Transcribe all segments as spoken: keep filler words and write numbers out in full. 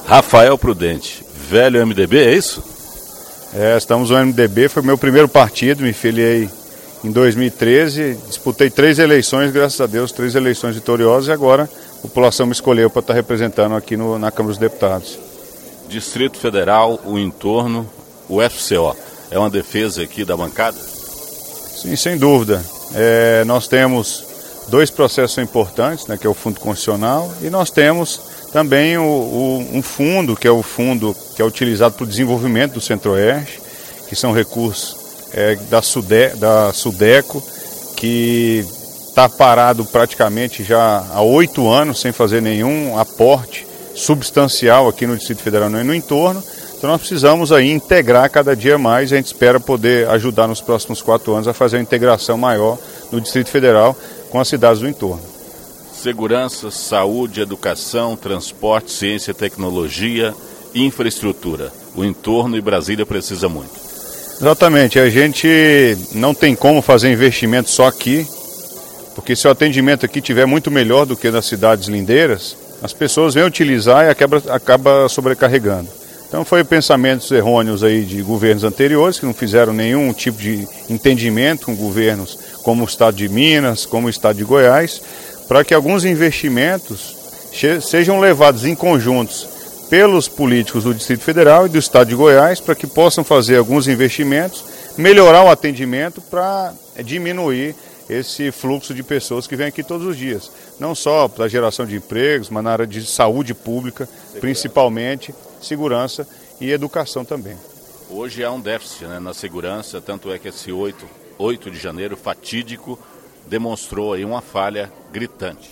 Rafael Prudente, velho M D B, é isso? É, estamos no M D B, foi meu primeiro partido, me filiei em dois mil e treze, disputei três eleições, graças a Deus, três eleições vitoriosas e agora a população me escolheu para estar representando aqui no, na Câmara dos Deputados. Distrito Federal, o entorno, o F C O, é uma defesa aqui da bancada? Sim, sem dúvida. É, nós temos dois processos importantes, né, que é o Fundo Constitucional, e nós temos também o, o, um fundo, que é o fundo que é utilizado para o desenvolvimento do Centro-Oeste, que são recursos é, da, Sude, da Sudeco, que está parado praticamente já há oito anos sem fazer nenhum aporte substancial aqui no Distrito Federal e no entorno. Então nós precisamos aí integrar cada dia mais, a gente espera poder ajudar nos próximos quatro anos a fazer uma integração maior no Distrito Federal com as cidades do entorno. Segurança, saúde, educação, transporte, ciência, tecnologia, infraestrutura. O entorno e Brasília precisa muito. Exatamente, a gente não tem como fazer investimento só aqui, porque se o atendimento aqui estiver muito melhor do que nas cidades lindeiras, as pessoas vêm utilizar e acaba, acaba sobrecarregando. Então foi pensamentos errôneos aí de governos anteriores que não fizeram nenhum tipo de entendimento com governos como o Estado de Minas, como o Estado de Goiás, para que alguns investimentos sejam levados em conjuntos pelos políticos do Distrito Federal e do Estado de Goiás, para que possam fazer alguns investimentos, melhorar o atendimento para diminuir esse fluxo de pessoas que vêm aqui todos os dias. Não só para a geração de empregos, mas na área de saúde pública, segurança. Principalmente, segurança e educação também. Hoje há um déficit, né, na segurança, tanto é que esse oito de janeiro fatídico demonstrou aí uma falha gritante.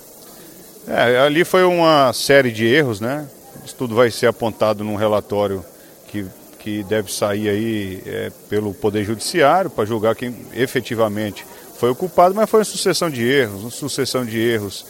É, ali foi uma série de erros, né? Isso tudo vai ser apontado num relatório que, que deve sair aí é, pelo Poder Judiciário para julgar quem efetivamente foi o culpado, mas foi uma sucessão de erros, uma sucessão de erros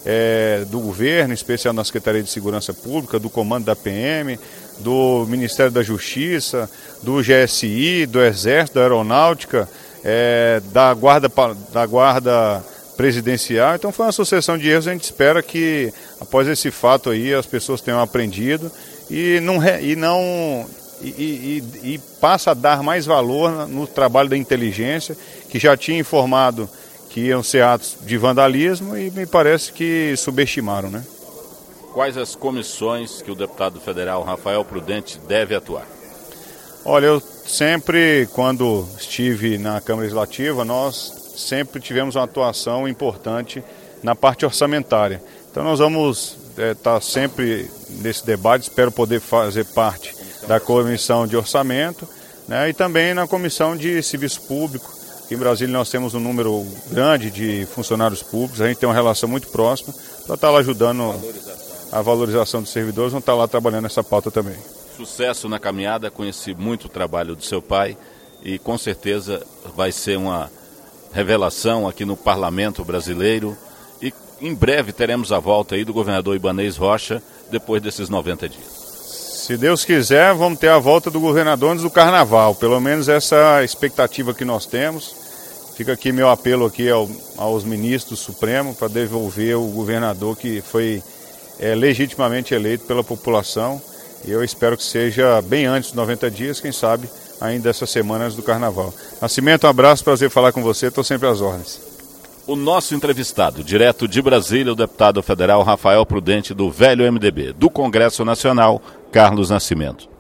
é, do governo, em especial na Secretaria de Segurança Pública, do comando da P M, do Ministério da Justiça, do G S I, do Exército, da Aeronáutica, é, da, guarda, da Guarda Presidencial. Então foi uma sucessão de erros, a gente espera que após esse fato aí as pessoas tenham aprendido e não... E não E, e, e passa a dar mais valor no trabalho da inteligência, que já tinha informado que iam ser atos de vandalismo e me parece que subestimaram, né? Quais as comissões que o deputado federal Rafael Prudente deve atuar? Olha, eu sempre, quando estive na Câmara Legislativa, nós sempre tivemos uma atuação importante na parte orçamentária. Então nós vamos estar é, sempre nesse debate, espero poder fazer parte da Comissão de Orçamento, né, e também na Comissão de Serviço Público. Aqui em Brasília nós temos um número grande de funcionários públicos, a gente tem uma relação muito próxima para estar lá ajudando a valorização dos servidores, vão estar lá trabalhando nessa pauta também. Sucesso na caminhada, conheci muito o trabalho do seu pai e com certeza vai ser uma revelação aqui no Parlamento brasileiro e em breve teremos a volta aí do governador Ibanez Rocha depois desses noventa dias. Se Deus quiser, vamos ter a volta do governador antes do Carnaval, pelo menos essa expectativa que nós temos. Fica aqui meu apelo aqui ao, aos ministros do Supremo para devolver o governador que foi é, legitimamente eleito pela população. E eu espero que seja bem antes dos noventa dias, quem sabe ainda essa semana antes do Carnaval. Nascimento, um abraço, prazer falar com você, estou sempre às ordens. O nosso entrevistado, direto de Brasília, o deputado federal Rafael Prudente, do velho M D B, do Congresso Nacional, Carlos Nascimento.